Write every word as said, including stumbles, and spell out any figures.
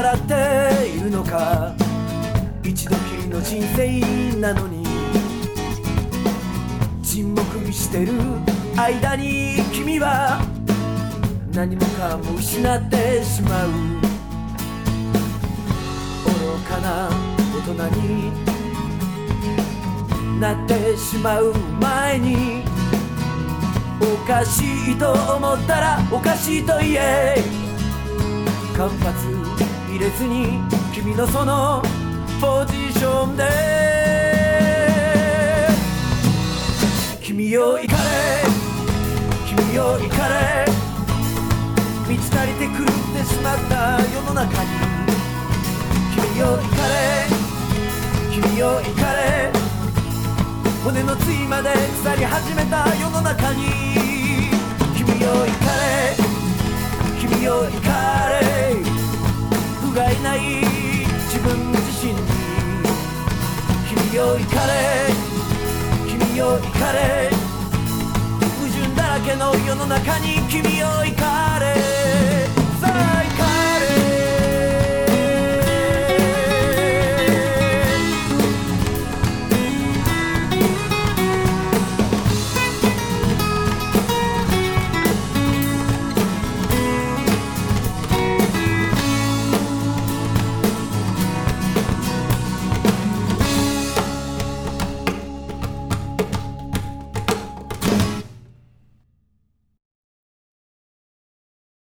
笑っているのか、一度きりの人生なのに沈黙してる間に君は何もかも失ってしまう。愚かな大人になってしまう前に、おかしいと思ったらおかしいと言え。間髪入れずに君のそのポジションで、君よ行かれ、君よ行かれ、満ち足りて狂ってしまった世の中に。君よ行かれ、君よ行かれ、骨の髄まで腐り始めた世の中に。君よ行かれ、君よ行かれ、不甲斐ない自分自身に。君よ行かれ、君よ行かれ、矛盾だらけの世の中に。君よ行かれ。